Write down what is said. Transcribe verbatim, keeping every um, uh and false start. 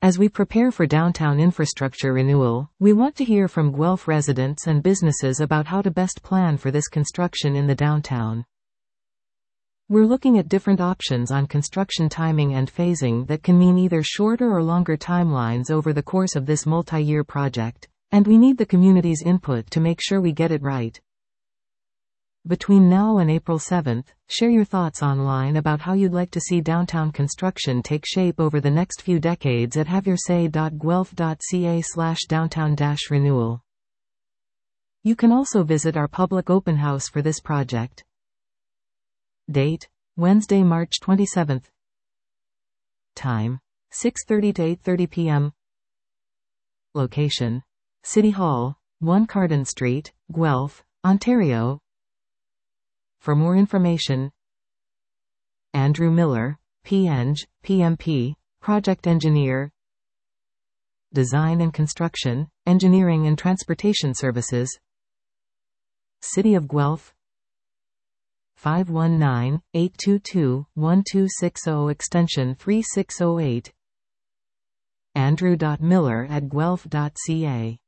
As we prepare for downtown infrastructure renewal, we want to hear from Guelph residents and businesses about how to best plan for this construction in the downtown. We're looking at different options on construction timing and phasing that can mean either shorter or longer timelines over the course of this multi-year project, and we need the community's input to make sure we get it right. Between now and April seventh, share your thoughts online about how you'd like to see downtown construction take shape over the next few decades at haveyoursay dot guelph dot c a slash downtown dash renewal. You can also visit our public open house for this project. Date: Wednesday, March twenty-seventh. Time: six thirty to eight thirty p m Location: City Hall, one Carden Street, Guelph, Ontario. For more information, Andrew Miller, P Eng, P M P, Project Engineer, Design and Construction, Engineering and Transportation Services, City of Guelph, five one nine, eight two two, one two six zero extension three six zero eight, andrew dot miller at guelph dot c a.